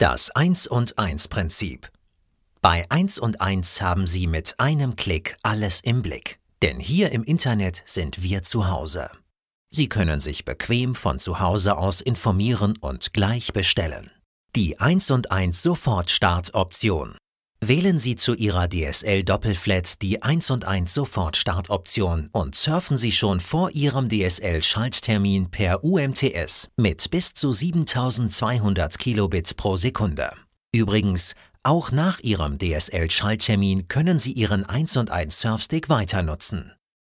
Das 1 und 1 Prinzip. Bei 1 und 1 haben Sie mit einem Klick alles im Blick. Denn hier im Internet sind wir zu Hause. Sie können sich bequem von zu Hause aus informieren und gleich bestellen. Die 1 und 1 Sofort-Start-Option. Wählen Sie zu Ihrer DSL-Doppelflat die 1 und 1 Sofort-Start-Option und surfen Sie schon vor Ihrem DSL-Schalttermin per UMTS mit bis zu 7200 Kilobit pro Sekunde. Übrigens, auch nach Ihrem DSL-Schalttermin können Sie Ihren 1 und 1 Surfstick weiter nutzen.